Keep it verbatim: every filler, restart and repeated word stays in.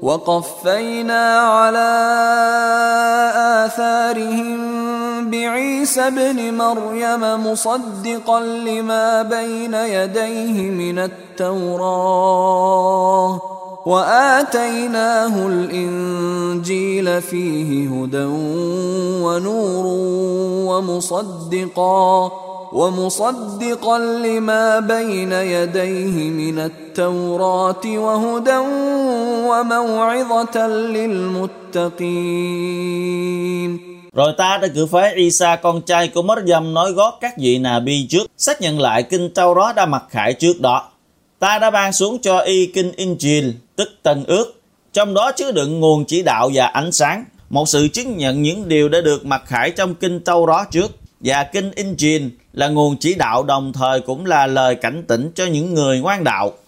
وقفينا على آثارهم بعيسى ابن مريم مصدقا لما بين يديه من التوراة وآتيناه الإنجيل فيه هدى ونور ومصدقا ومصدقا لما بين يديه من التوراة وهدى وموعظة للمتقين. Rồi ta đã cử phái Isa con trai của Maryam nối gót các vị Nà-bi trước, xác nhận lại kinh Tâu-rát đã mặc khải trước đó. Ta đã ban xuống cho y kinh Injil, tức Tân Ước, trong đó chứa đựng nguồn chỉ đạo và ánh sáng, một sự chứng nhận những điều đã được mặc khải trong kinh Tâu-rát trước. Và kinh Injil là nguồn chỉ đạo, đồng thời cũng là lời cảnh tỉnh cho những người ngoan đạo.